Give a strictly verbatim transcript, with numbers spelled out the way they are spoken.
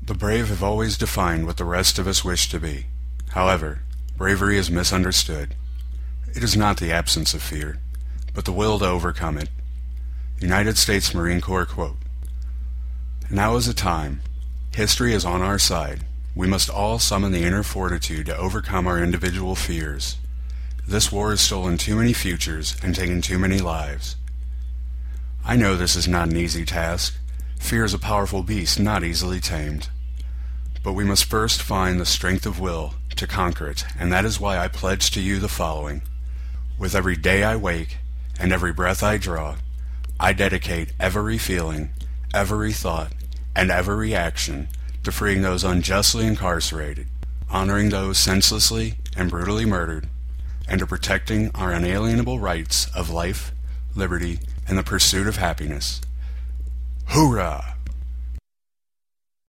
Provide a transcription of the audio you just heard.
The brave have always defined what the rest of us wish to be. However, bravery is misunderstood. It is not the absence of fear, but the will to overcome it. United States Marine Corps quote. Now is the time. History is on our side. We must all summon the inner fortitude to overcome our individual fears. This war has stolen too many futures and taken too many lives. I know this is not an easy task. Fear is a powerful beast not easily tamed. But we must first find the strength of will to conquer it, and that is why I pledge to you the following. With every day I wake, and every breath I draw, I dedicate every feeling, every thought, and every action to freeing those unjustly incarcerated, honoring those senselessly and brutally murdered, and to protecting our unalienable rights of life, liberty, and the pursuit of happiness. Hoorah!